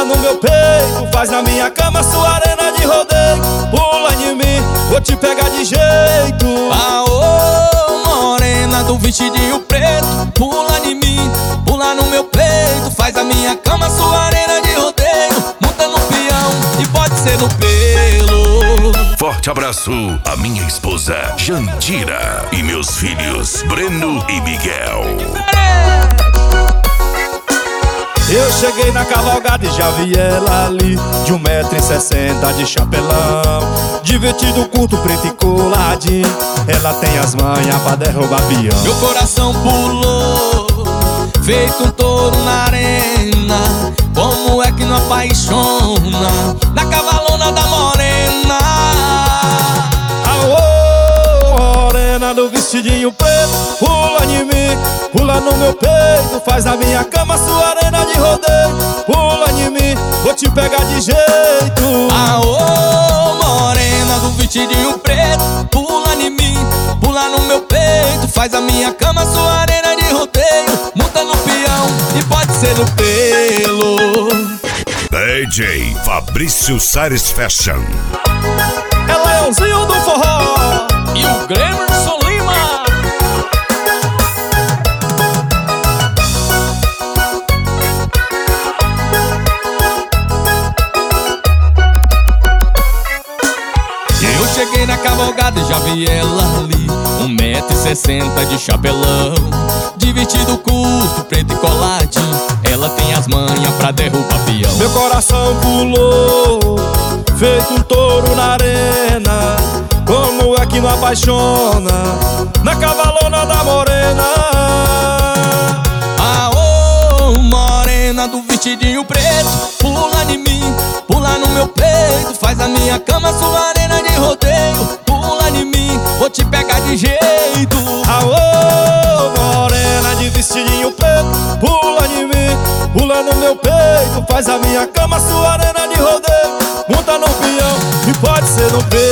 pula no meu peito, faz na minha cama sua arena de rodeio. Pula em mim, vou te pegar de jeito. Aô, morena do vestidinho preto, pula em mim, pula no meu peito, faz a minha cama sua arena de rodeio. Monta no peão e pode ser no pelo. Forte abraço à minha esposa Jandira e meus filhos Breno e Miguel. Eu cheguei na cavalgada e já vi ela ali, de 1,60 m de chapelão, de vestido curto, preto e coladinho. Ela tem as manhas pra derrubar peão. Meu coração pulou, feito um touro na arena. Como é que não apaixona na cavalona da morena? Aô, morena do vestidinho preto, pula em mim, pula no meu peito, faz na minha cama sua arena de rodeio. Pula em mim, vou te pegar de jeito. Aô, morena do vestidinho preto, pula em mim, pula no meu peito, faz a minha cama sua arena de rodeio. Monta no peão e pode ser no pelo. DJ Fabrício Sares Fashion. É Leãozinho do forró E o Glemerson Lima. Eu cheguei na cavalgada e já vi ela ali, 1,60 m de chapelão, de vestido curto, preto e coladinho. Ela tem as manhas pra derrubar peão. Meu coração pulou, feito um touro na arena. Como é que não apaixona na cavalona da morena? Aô, morena do vestidinho preto, pula em mim, pula no meu peito, faz a minha cama sua arena de rodeio. Pula em mim, vou te pegar de jeito. Aô, morena de vestidinho preto, pula em mim, pula no meu peito, faz a minha cama sua arena de rodeio. Monta no peão e pode ser no peito.